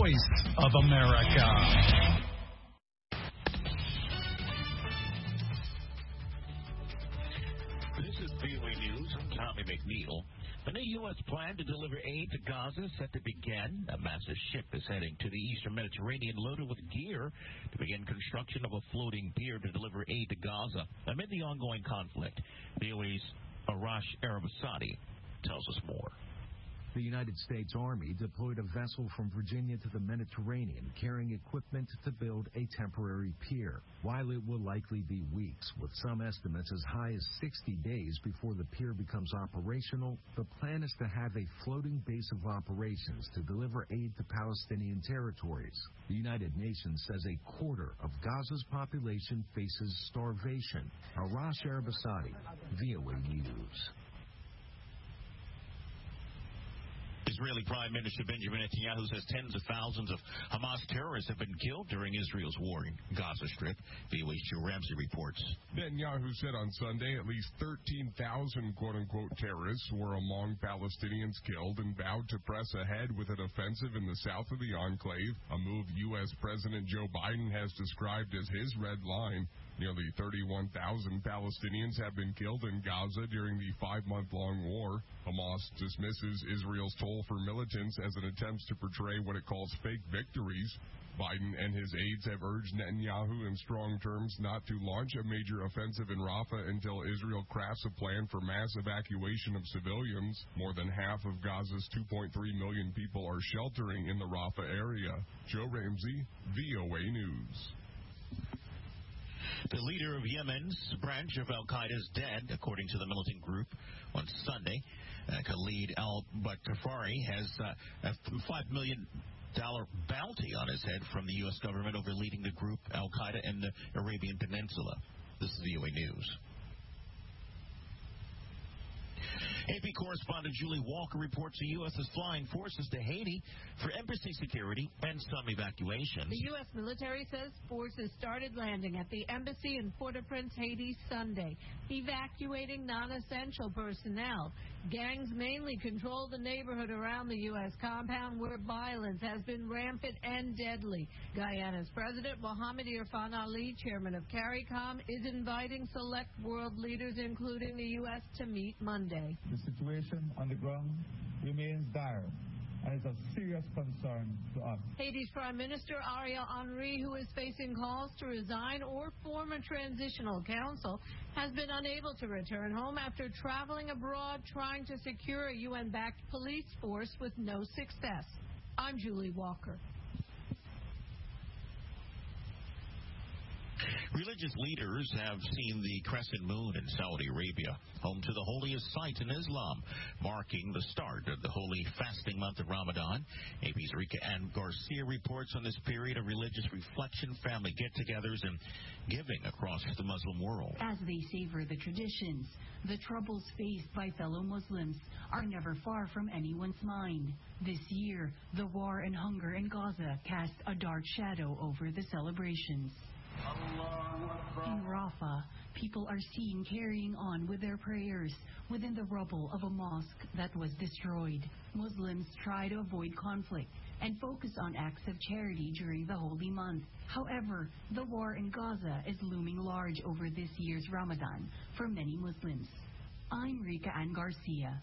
voice of America. This is VOA News. I'm Tommy McNeil. The new U.S. plan to deliver aid to Gaza set to begin. A massive ship is heading to the eastern Mediterranean loaded with gear to begin construction of a floating pier to deliver aid to Gaza amid the ongoing conflict. VOA's Arash Arabasadi tells us more. The United States Army deployed a vessel from Virginia to the Mediterranean carrying equipment to build a temporary pier. While it will likely be weeks, with some estimates as high as 60 days before the pier becomes operational, the plan is to have a floating base of operations to deliver aid to Palestinian territories. The United Nations says a quarter of Gaza's population faces starvation. Arash Arabasadi, VOA News. Israeli Prime Minister Benjamin Netanyahu says tens of thousands of Hamas terrorists have been killed during Israel's war in Gaza Strip. VOA's Joe Ramsey reports. Netanyahu said on Sunday at least 13,000 quote-unquote terrorists were among Palestinians killed and vowed to press ahead with an offensive in the south of the enclave, a move U.S. President Joe Biden has described as his red line. Nearly 31,000 Palestinians have been killed in Gaza during the 5-month-long war. Hamas dismisses Israel's toll for militants as it attempts to portray what it calls fake victories. Biden and his aides have urged Netanyahu in strong terms not to launch a major offensive in Rafah until Israel crafts a plan for mass evacuation of civilians. More than half of Gaza's 2.3 million people are sheltering in the Rafah area. Joe Ramsey, VOA News. The leader of Yemen's branch of al-Qaeda is dead, according to the militant group. On Sunday, Khalid al-Bakhtari has a $5 million bounty on his head from the U.S. government over leading the group al-Qaeda in the Arabian Peninsula. This is VOA News. AP correspondent Julie Walker reports the U.S. is flying forces to Haiti for embassy security and some evacuations. The U.S. military says forces started landing at the embassy in Port-au-Prince, Haiti, Sunday, evacuating non-essential personnel. Gangs mainly control the neighborhood around the U.S. compound where violence has been rampant and deadly. Guyana's President Mohamed Irfan Ali, chairman of CARICOM, is inviting select world leaders, including the U.S., to meet Monday. The situation on the ground remains dire and is of serious concern to us. Haiti's Prime Minister Ariel Henry, who is facing calls to resign or form a transitional council, has been unable to return home after traveling abroad trying to secure a UN-backed police force with no success. I'm Julie Walker. Religious leaders have seen the crescent moon in Saudi Arabia, home to the holiest site in Islam, marking the start of the holy fasting month of Ramadan. AP's Rika Ann Garcia reports on this period of religious reflection, family get-togethers, and giving across the Muslim world. As they savor the traditions, the troubles faced by fellow Muslims are never far from anyone's mind. This year, the war and hunger in Gaza cast a dark shadow over the celebrations. In Rafah, people are seen carrying on with their prayers within the rubble of a mosque that was destroyed. Muslims try to avoid conflict and focus on acts of charity during the holy month. However, the war in Gaza is looming large over this year's Ramadan for many Muslims. I'm Rika Ann Garcia.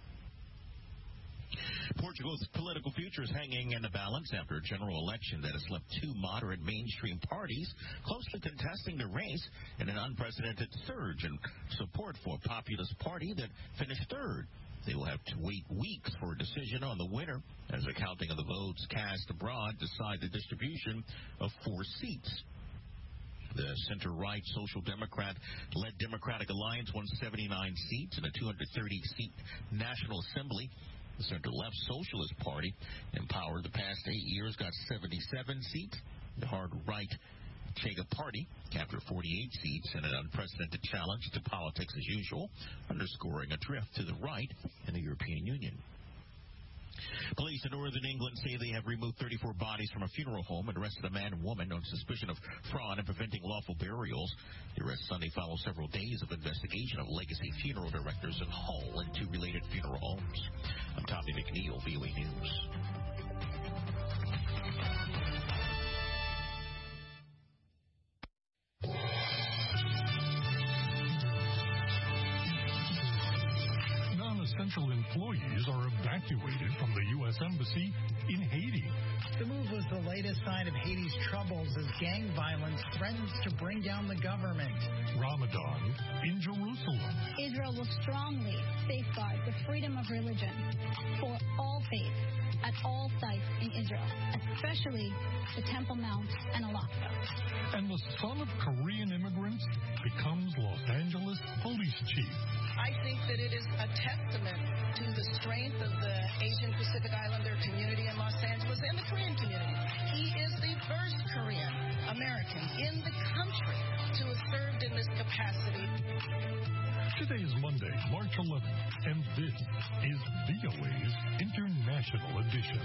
Portugal's political future is hanging in the balance after a general election that has left two moderate mainstream parties closely contesting the race in an unprecedented surge in support for a populist party that finished third. They will have to wait weeks for a decision on the winner as a counting of the votes cast abroad decide the distribution of 4 seats. The center-right Social Democrat-led Democratic Alliance won 79 seats in a 230-seat National Assembly. The center-left Socialist Party, in power the past 8 years, got 77 seats. The hard-right Chega Party captured 48 seats in an unprecedented challenge to politics as usual, underscoring a drift to the right in the European Union. Police in northern England say they have removed 34 bodies from a funeral home and arrested a man and woman on suspicion of fraud and preventing lawful burials. The arrest Sunday follows several days of investigation of legacy funeral directors in Hull and 2 related funeral homes. I'm Tommy McNeil, VOA News. essential employees are evacuated from the U.S. Embassy in Haiti. The move was the latest sign of Haiti's troubles as gang violence threatens to bring down the government. Ramadan in Jerusalem. Israel will strongly safeguard the freedom of religion for all faiths at all sites in Israel, especially the Temple Mount and Al-Aqsa. And the son of Korean immigrants becomes Los Angeles police chief. I think that it is a testament to the strength of the Asian Pacific Islander community in Los Angeles and the Korean community. He is the first Korean American in the country to have served in this capacity. Today is Monday, March 11th, and this is VOA's International Edition.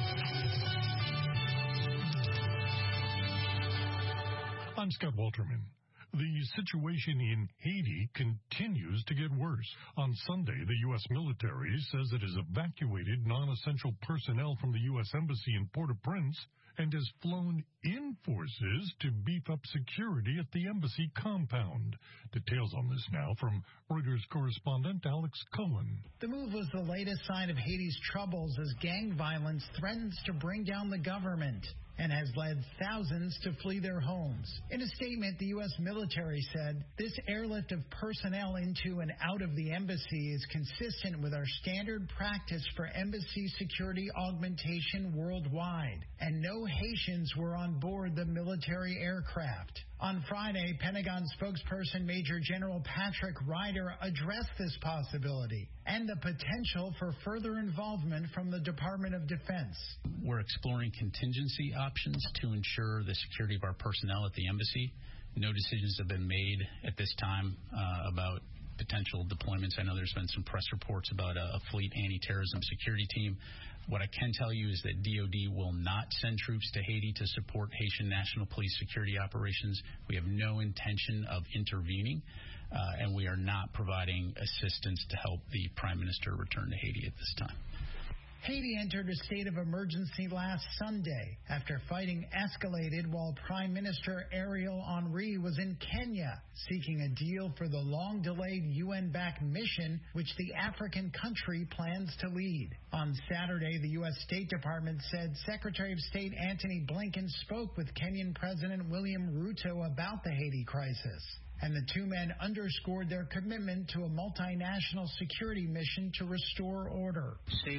I'm Scott Walterman. The situation in Haiti continues to get worse. On Sunday, the U.S. military says it has evacuated non-essential personnel from the U.S. Embassy in Port-au-Prince and has flown in forces to beef up security at the embassy compound. Details on this now from Reuters correspondent Alex Cohen. The move was the latest sign of Haiti's troubles as gang violence threatens to bring down the government and has led thousands to flee their homes. In a statement, the U.S. military said, this airlift of personnel into and out of the embassy is consistent with our standard practice for embassy security augmentation worldwide, and no Haitians were on board the military aircraft. On Friday, Pentagon spokesperson Major General Patrick Ryder addressed this possibility and the potential for further involvement from the Department of Defense. We're exploring contingency options to ensure the security of our personnel at the embassy. No decisions have been made at this time about potential deployments. I know there's been some press reports about a fleet anti-terrorism security team. What I can tell you is that DOD will not send troops to Haiti to support Haitian National Police security operations. We have no intention of intervening, and we are not providing assistance to help the Prime Minister return to Haiti at this time. Haiti entered a state of emergency last Sunday after fighting escalated while Prime Minister Ariel Henry was in Kenya seeking a deal for the long-delayed UN-backed mission which the African country plans to lead. On Saturday, the U.S. State Department said Secretary of State Antony Blinken spoke with Kenyan President William Ruto about the Haiti crisis. And the two men underscored their commitment to a multinational security mission to restore order.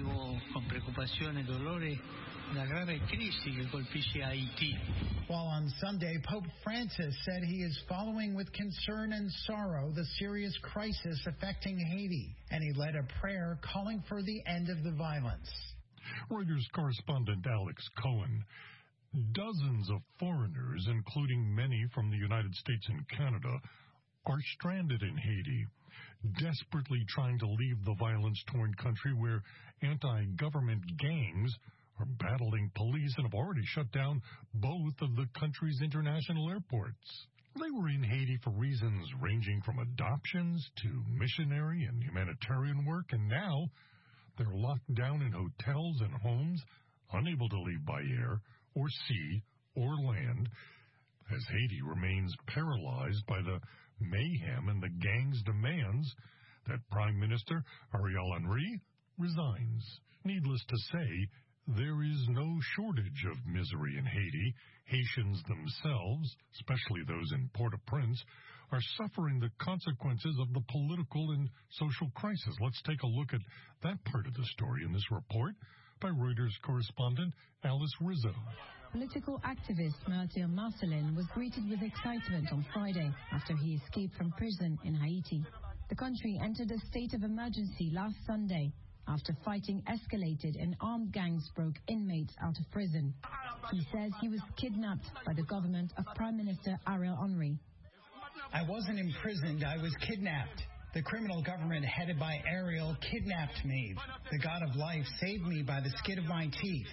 While on Sunday, Pope Francis said he is following with concern and sorrow the serious crisis affecting Haiti, and he led a prayer calling for the end of the violence. Reuters correspondent Alex Cohen. Dozens of foreigners, including many from the United States and Canada, are stranded in Haiti, desperately trying to leave the violence-torn country where anti-government gangs are battling police and have already shut down both of the country's international airports. They were in Haiti for reasons ranging from adoptions to missionary and humanitarian work, and now they're locked down in hotels and homes, unable to leave by air or sea or land, as Haiti remains paralyzed by the mayhem and the gang's demands that Prime Minister Ariel Henry resigns. Needless to say, there is no shortage of misery in Haiti. Haitians themselves, especially those in Port-au-Prince, are suffering the consequences of the political and social crisis. Let's take a look at that part of the story in this report by Reuters correspondent Alice Rizzo. Political activist Martyr Marcelin was greeted with excitement on Friday after he escaped from prison in Haiti. The country entered a state of emergency last Sunday after fighting escalated and armed gangs broke inmates out of prison. He says he was kidnapped by the government of Prime Minister Ariel Henry. I wasn't imprisoned, I was kidnapped. The criminal government headed by Ariel kidnapped me. The God of life saved me by the skin of my teeth.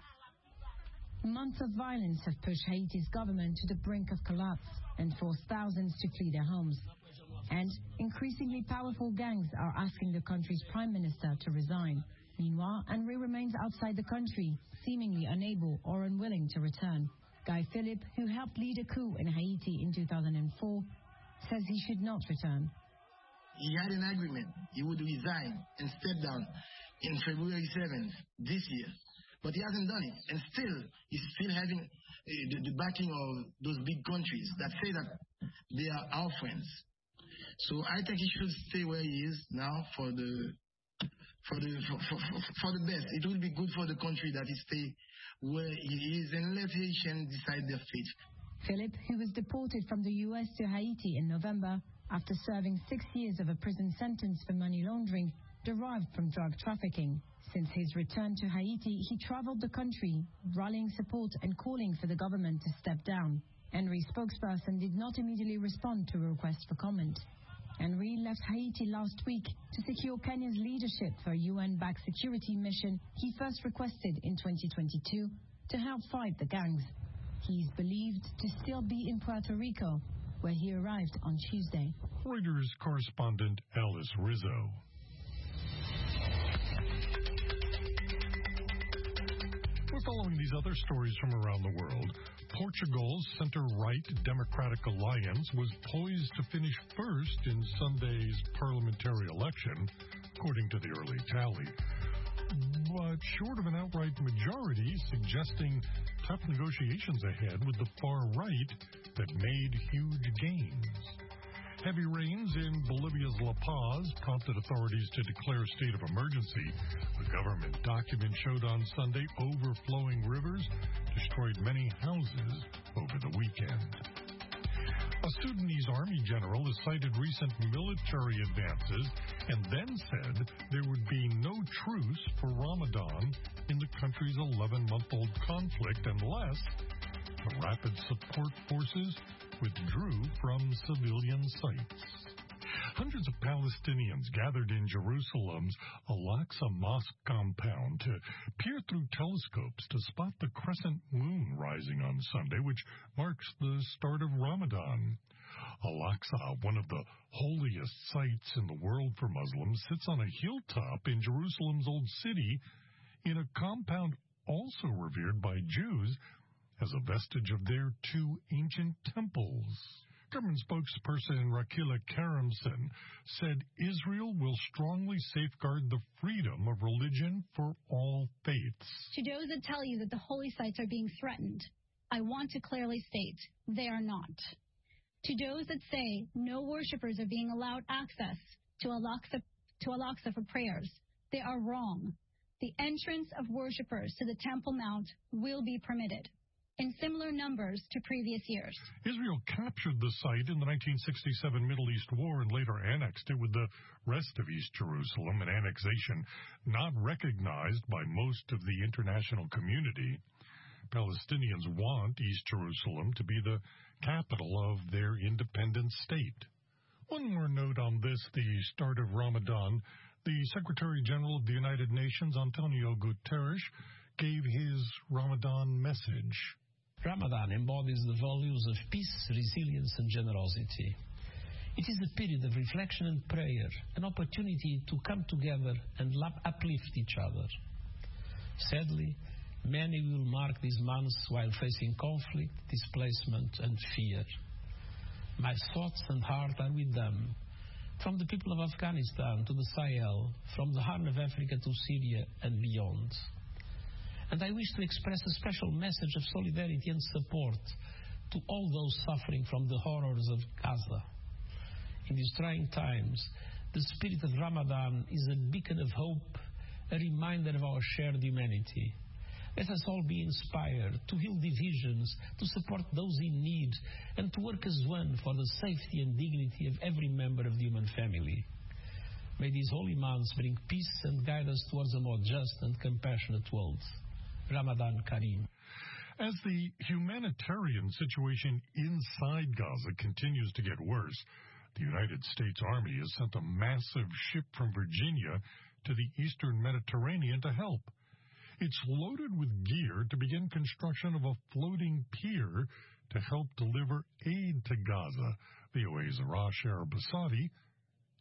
Months of violence have pushed Haiti's government to the brink of collapse and forced thousands to flee their homes. And increasingly powerful gangs are asking the country's prime minister to resign. Meanwhile, Henry remains outside the country, seemingly unable or unwilling to return. Guy Philippe, who helped lead a coup in Haiti in 2004, says he should not return. he had an agreement. He would resign and step down in February 7th this year. But he hasn't done it. And still, he's still having the backing of those big countries that say that they are our friends. So I think he should stay where he is now for the best. It will be good for the country that he stay where he is and let Haitians decide their fate. Philip, who was deported from the U.S. to Haiti in November after serving 6 years of a prison sentence for money laundering, derived from drug trafficking. Since his return to Haiti, he traveled the country, rallying support and calling for the government to step down. Henry's spokesperson did not immediately respond to a request for comment. Henry left Haiti last week to secure Kenya's leadership for a UN-backed security mission he first requested in 2022 to help fight the gangs. He is believed to still be in Puerto Rico, where he arrived on Tuesday. Reuters correspondent Alice Rizzo. We're following these other stories from around the world. Portugal's center-right Democratic Alliance was poised to finish first in Sunday's parliamentary election, according to the early tally. But short of an outright majority, suggesting tough negotiations ahead with the far right that made huge gains. Heavy rains in Bolivia's La Paz prompted authorities to declare a state of emergency. The government document showed on Sunday overflowing rivers destroyed many houses over the weekend. A Sudanese army general has cited recent military advances and then said there would be no truce for Ramadan in the country's 11-month-old conflict unless the rapid support forces withdrew from civilian sites. Hundreds of Palestinians gathered in Jerusalem's Al-Aqsa Mosque compound to peer through telescopes to spot the crescent moon rising on Sunday, which marks the start of Ramadan. Al-Aqsa, one of the holiest sites in the world for Muslims, sits on a hilltop in Jerusalem's Old City in a compound also revered by Jews as a vestige of their two ancient temples. Government spokesperson Rakila Karimson said Israel will strongly safeguard the freedom of religion for all faiths. To those that tell you that the holy sites are being threatened, I want to clearly state they are not. To those that say no worshipers are being allowed access to Al-Aqsa for prayers, they are wrong. The entrance of worshipers to the Temple Mount will be permitted in similar numbers to previous years. Israel captured the site in the 1967 Middle East War and later annexed it with the rest of East Jerusalem, an annexation not recognized by most of the international community. Palestinians want East Jerusalem to be the capital of their independent state. One more note on this, the start of Ramadan. The Secretary General of the United Nations, Antonio Guterres, gave his Ramadan message. Ramadan embodies the values of peace, resilience, and generosity. It is a period of reflection and prayer, an opportunity to come together and uplift each other. Sadly, many will mark these months while facing conflict, displacement, and fear. My thoughts and heart are with them, from the people of Afghanistan to the Sahel, from the Horn of Africa to Syria and beyond. And I wish to express a special message of solidarity and support to all those suffering from the horrors of Gaza. In these trying times, the spirit of Ramadan is a beacon of hope, a reminder of our shared humanity. Let us all be inspired to heal divisions, to support those in need, and to work as one for the safety and dignity of every member of the human family. May these holy months bring peace and guide us towards a more just and compassionate world. Ramadan Kareem. As the humanitarian situation inside Gaza continues to get worse, the United States Army has sent a massive ship from Virginia to the eastern Mediterranean to help. It's loaded with gear to begin construction of a floating pier to help deliver aid to Gaza. VOA's Arash Arabasadi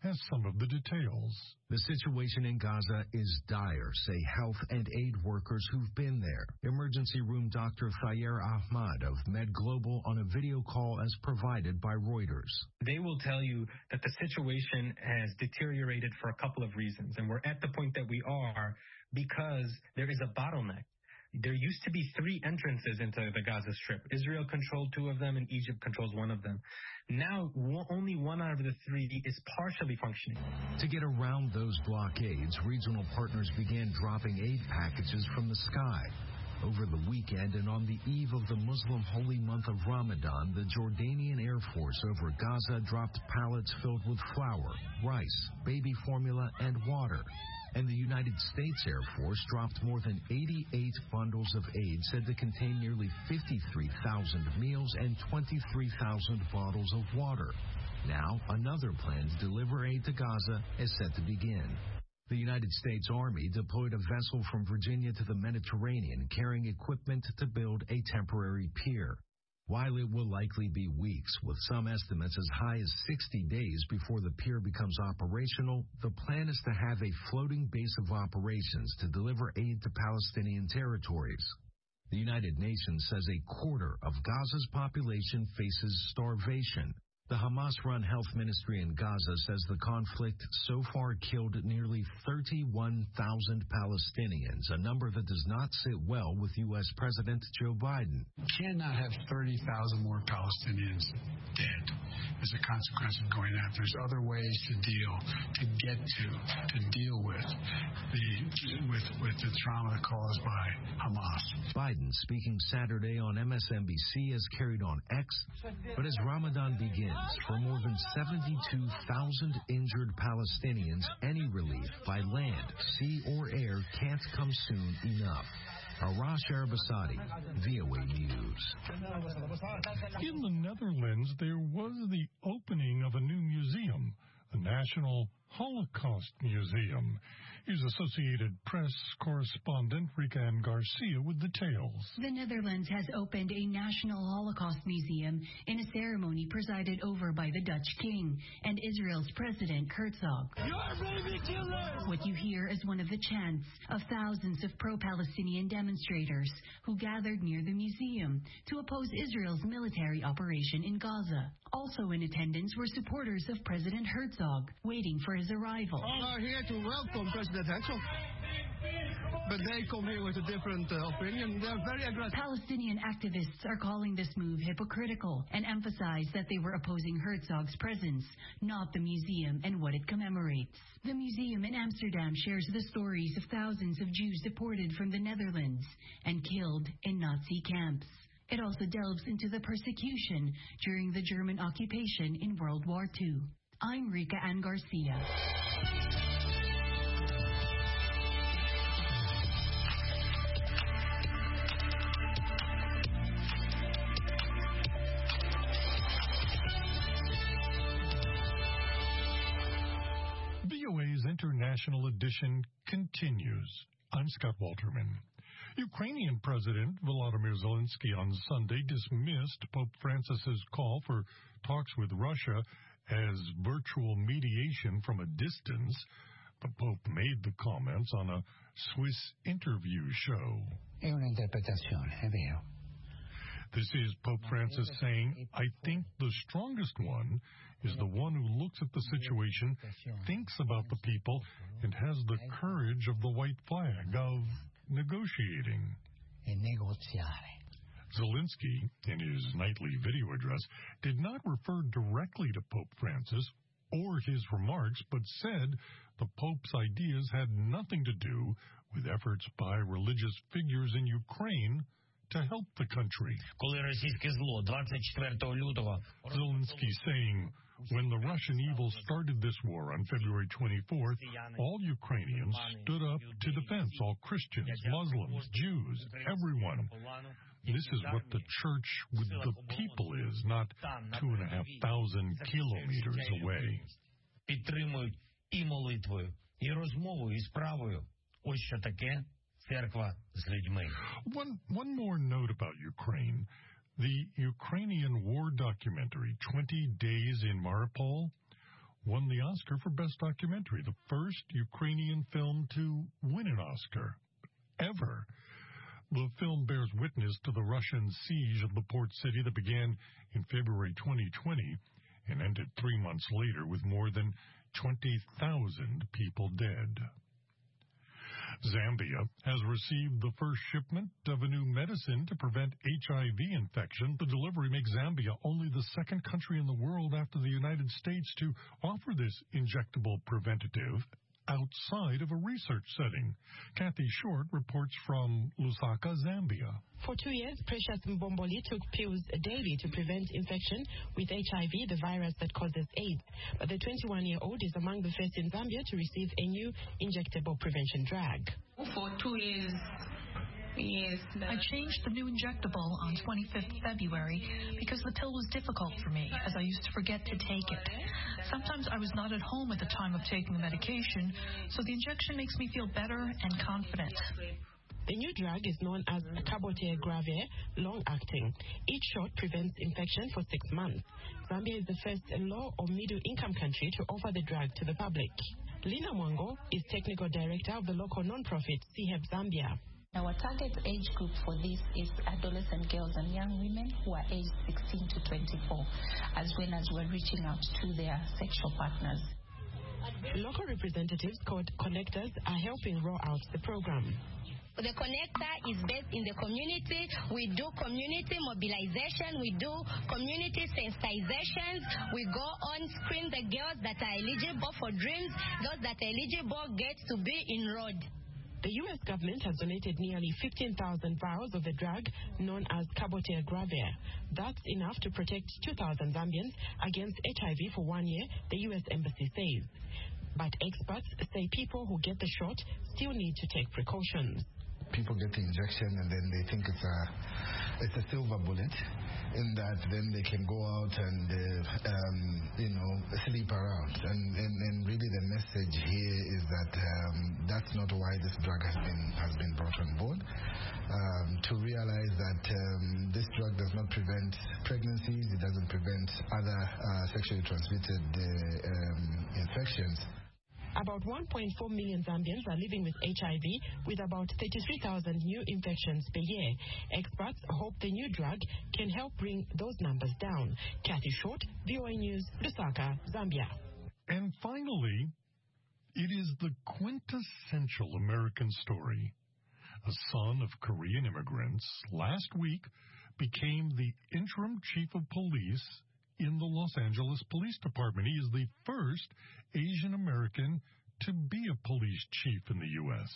has some of the details. The situation in Gaza is dire, say health and aid workers who've been there. Emergency room Dr. Thayer Ahmad of Med Global on a video call as provided by Reuters. They will tell you that the situation has deteriorated for a couple of reasons, and we're at the point that we are because there is a bottleneck. There used to be 3 entrances into the Gaza Strip. Israel controlled 2 of them and Egypt controls 1 of them. Now, only 1 out of the 3 is partially functioning. To get around those blockades, regional partners began dropping aid packages from the sky. Over the weekend and on the eve of the Muslim holy month of Ramadan, the Jordanian Air Force over Gaza dropped pallets filled with flour, rice, baby formula, and water. And the United States Air Force dropped more than 88 bundles of aid said to contain nearly 53,000 meals and 23,000 bottles of water. Now, another plan to deliver aid to Gaza is set to begin. The United States Army deployed a vessel from Virginia to the Mediterranean carrying equipment to build a temporary pier. While it will likely be weeks, with some estimates as high as 60 days before the pier becomes operational, the plan is to have a floating base of operations to deliver aid to Palestinian territories. The United Nations says a quarter of Gaza's population faces starvation. The Hamas-run health ministry in Gaza says the conflict so far killed nearly 31,000 Palestinians, a number that does not sit well with U.S. President Joe Biden. You cannot have 30,000 more Palestinians dead as a consequence of going after. There's other ways to deal with the trauma caused by Hamas. Biden, speaking Saturday on MSNBC, has carried on X, but as Ramadan begins, for more than 72,000 injured Palestinians, any relief by land, sea, or air can't come soon enough. Arash Arabasadi, VOA News. In the Netherlands, there was the opening of a new museum, the National Holocaust Museum. Here's Associated Press correspondent Rika Ann Garcia with details. The Netherlands has opened a National Holocaust Museum in a ceremony presided over by the Dutch King and Israel's President Herzog. What you hear is one of the chants of thousands of pro-Palestinian demonstrators who gathered near the museum to oppose Israel's military operation in Gaza. Also in attendance were supporters of President Herzog, waiting for his arrival. We are here to welcome President Herzog. But they come here with a different opinion. They're very aggressive. Palestinian activists are calling this move hypocritical and emphasize that they were opposing Herzog's presence, not the museum and what it commemorates. The museum in Amsterdam shares the stories of thousands of Jews deported from the Netherlands and killed in Nazi camps. It also delves into the persecution during the German occupation in World War II. I'm Rika Ann Garcia. VOA's International Edition continues. I'm Scott Walterman. Ukrainian President Volodymyr Zelensky on Sunday dismissed Pope Francis's call for talks with Russia as virtual mediation from a distance. The Pope made the comments on a Swiss interview show. È un'interpretazione, è vero. This is Pope Francis saying, I think the strongest one is the one who looks at the situation, thinks about the people, and has the courage of the white flag, of negotiating. Zelensky, in his nightly video address, did not refer directly to Pope Francis or his remarks, but said the Pope's ideas had nothing to do with efforts by religious figures in Ukraine to help the country. Zelensky saying, when the Russian evil started this war on February 24th, all Ukrainians stood up to defense, all Christians, Muslims, Jews, everyone. This is what the church with the people is, not 2,500 kilometers away. Підтримують і молитвою, і розмовою, і справою. Ось що таке церква з людьми. One more note about Ukraine. The Ukrainian war documentary, 20 Days in Mariupol, won the Oscar for Best Documentary, the first Ukrainian film to win an Oscar ever. The film bears witness to the Russian siege of the port city that began in February 2020 and ended 3 months later with more than 20,000 people dead. Zambia has received the first shipment of a new medicine to prevent HIV infection. The delivery makes Zambia only the second country in the world after the United States to offer this injectable preventative outside of a research setting. Kathy Short reports from Lusaka, Zambia. For 2 years, Precious Mbomboli took pills daily to prevent infection with HIV, the virus that causes AIDS. But the 21-year-old is among the first in Zambia to receive a new injectable prevention drug. For 2 years, yes. I changed the new injectable on 25th February because the pill was difficult for me, as I used to forget to take it. Sometimes I was not at home at the time of taking the medication, so the injection makes me feel better and confident. The new drug is known as cabotegravir, long-acting. Each shot prevents infection for 6 months. Zambia is the first low or middle-income country to offer the drug to the public. Lina Mwango is technical director of the local non-profit CHEP Zambia. Our target age group for this is adolescent girls and young women who are aged 16 to 24, as well as we're reaching out to their sexual partners. Local representatives called connectors are helping roll out the program. The connector is based in the community. We do community mobilization. We do community sensitizations. We go on, screen the girls that are eligible for dreams. Those that are eligible get to be enrolled. The U.S. government has donated nearly 15,000 vials of the drug known as cabotegravir. That's enough to protect 2,000 Zambians against HIV for 1 year, the U.S. Embassy says. But experts say people who get the shot still need to take precautions. People get the injection and then they think it's a silver bullet, in that then they can go out and sleep around. And really the message here is that that's not why this drug has been brought on board. To realize that this drug does not prevent pregnancies, it doesn't prevent other sexually transmitted infections. About 1.4 million Zambians are living with HIV, with about 33,000 new infections per year. Experts hope the new drug can help bring those numbers down. Kathy Short, VOA News, Lusaka, Zambia. And finally, it is the quintessential American story. A son of Korean immigrants last week became the interim chief of police in the Los Angeles Police Department. He is the first Asian American to be a police chief in the U.S.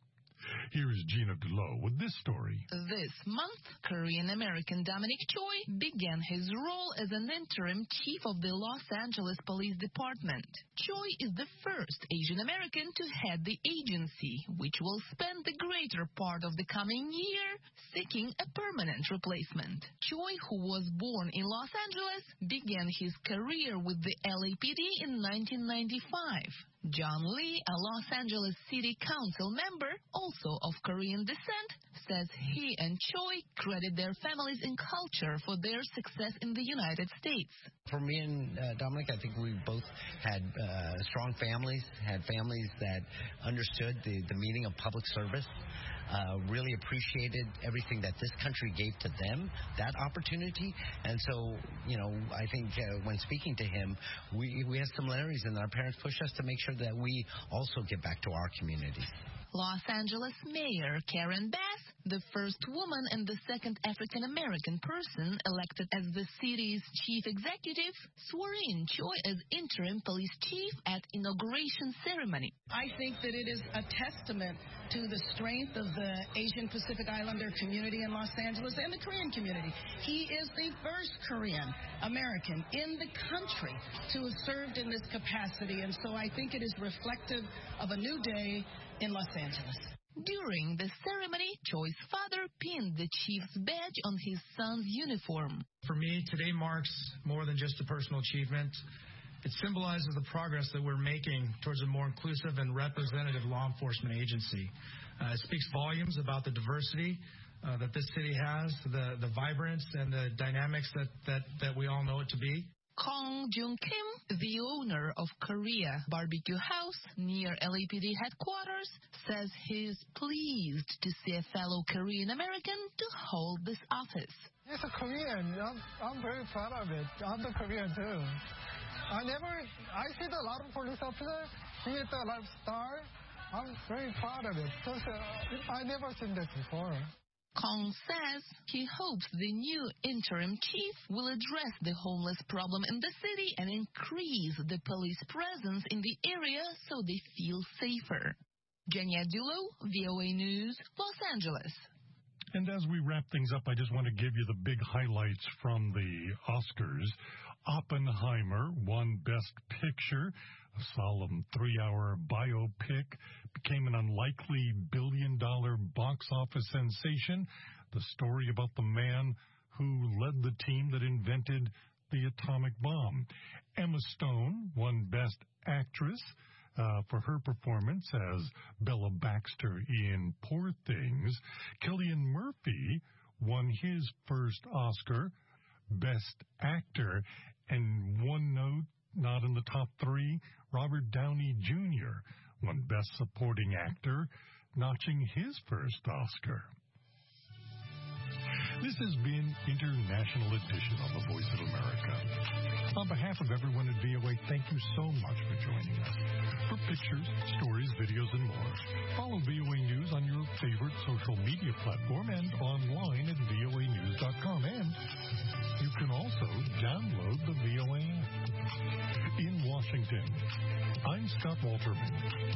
Here is Gina Dulo with this story. This month, Korean-American Dominic Choi began his role as an interim chief of the Los Angeles Police Department. Choi is the first Asian-American to head the agency, which will spend the greater part of the coming year seeking a permanent replacement. Choi, who was born in Los Angeles, began his career with the LAPD in 1995. John Lee, a Los Angeles City Council member, also of Korean descent, says he and Choi credit their families and culture for their success in the United States. For me and Dominic, I think we both had strong families, had families that understood the meaning of public service. Really appreciated everything that this country gave to them, that opportunity. And so, I think when speaking to him, we have similarities, and our parents pushed us to make sure that we also give back to our community. Los Angeles Mayor Karen Bass, the first woman and the second African-American person elected as the city's chief executive, swore in Choi as interim police chief at inauguration ceremony. I think that it is a testament to the strength of the Asian Pacific Islander community in Los Angeles and the Korean community. He is the first Korean American in the country to have served in this capacity, and so I think it is reflective of a new day in Los Angeles. During the ceremony, Choi's father pinned the chief's badge on his son's uniform. For me, today marks more than just a personal achievement. It symbolizes the progress that we're making towards a more inclusive and representative law enforcement agency. It speaks volumes about the diversity that this city has, the vibrance and the dynamics that we all know it to be. Kong Jung-kim, the owner of Korea Barbecue House near LAPD headquarters, says he's pleased to see a fellow Korean American to hold this office. As a Korean, I'm very proud of it. I'm the Korean too. I see a lot of police officers, see a lot of stars. I'm very proud of it because I never seen that before. Kong says he hopes the new interim chief will address the homeless problem in the city and increase the police presence in the area so they feel safer. Jenya Dulo, VOA News, Los Angeles. And as we wrap things up, I just want to give you the big highlights from the Oscars. Oppenheimer won Best Picture. A solemn 3-hour biopic became an unlikely billion-dollar box office sensation. The story about the man who led the team that invented the atomic bomb. Emma Stone won Best Actress for her performance as Bella Baxter in Poor Things. Cillian Murphy won his first Oscar, Best Actor, and one note, not in the top 3, Robert Downey Jr. won Best Supporting Actor, notching his first Oscar. This has been International Edition on the Voice of America. On behalf of everyone at VOA, thank you so much for joining us. For pictures, stories, videos, and more, follow VOA News on your favorite social media platform and online at voanews.com. And you can also download the VOA app. In Washington, I'm Scott Walterman.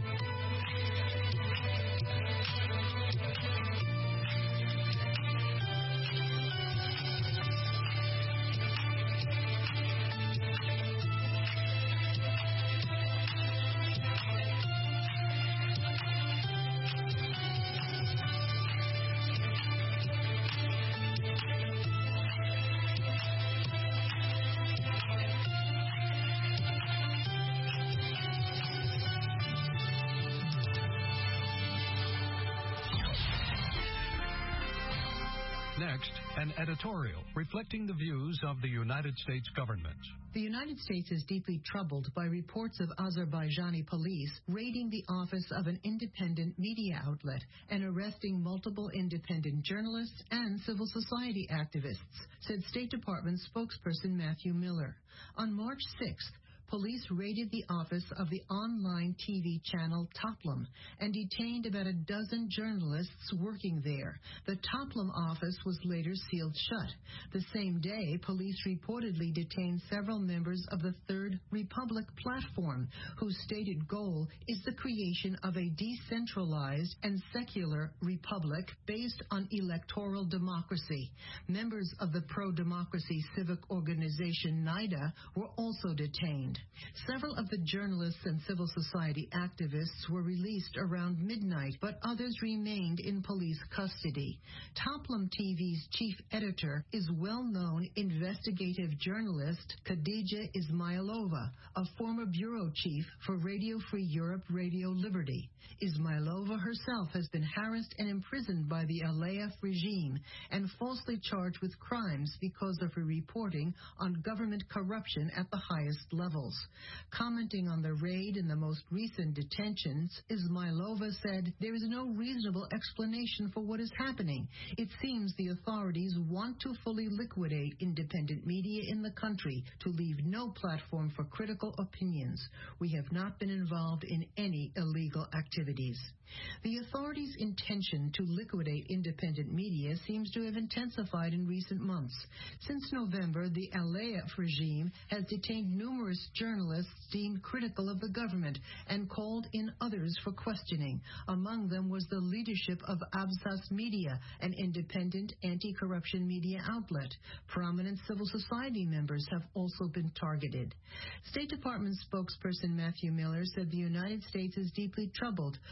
Next, an editorial reflecting the views of the United States government. The United States is deeply troubled by reports of Azerbaijani police raiding the office of an independent media outlet and arresting multiple independent journalists and civil society activists, said State Department spokesperson Matthew Miller. On March 6th, police raided the office of the online TV channel Toplum and detained about a dozen journalists working there. The Toplum office was later sealed shut. The same day, police reportedly detained several members of the Third Republic platform, whose stated goal is the creation of a decentralized and secular republic based on electoral democracy. Members of the pro-democracy civic organization NIDA were also detained. Several of the journalists and civil society activists were released around midnight, but others remained in police custody. Toplum TV's chief editor is well-known investigative journalist Khadija Ismailova, a former bureau chief for Radio Free Europe, Radio Liberty. Ismailova herself has been harassed and imprisoned by the Aliyev regime and falsely charged with crimes because of her reporting on government corruption at the highest levels. Commenting on the raid and the most recent detentions, Ismailova said, "There is no reasonable explanation for what is happening. It seems the authorities want to fully liquidate independent media in the country to leave no platform for critical opinions. We have not been involved in any illegal activities." The authorities' intention to liquidate independent media seems to have intensified in recent months. Since November, the Aliyev regime has detained numerous journalists deemed critical of the government and called in others for questioning. Among them was the leadership of Absas Media, an independent anti-corruption media outlet. Prominent civil society members have also been targeted. State Department spokesperson Matthew Miller said the United States is deeply troubled by the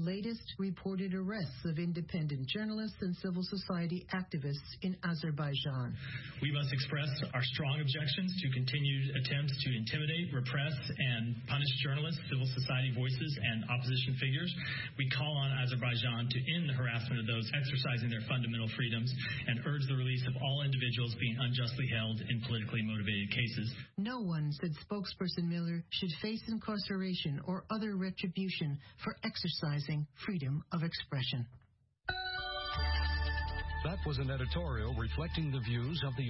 latest reported arrests of independent journalists and civil society activists in Azerbaijan. We must express our strong objections to continued attempts to intimidate, repress, and punish journalists, civil society voices, and opposition figures. We call on Azerbaijan to end the harassment of those exercising their fundamental freedoms and urge the release of all individuals being unjustly held in politically motivated cases. No one, said spokesperson Miller, should face incarceration or other retribution for exercising freedom of expression. That was an editorial reflecting the views of the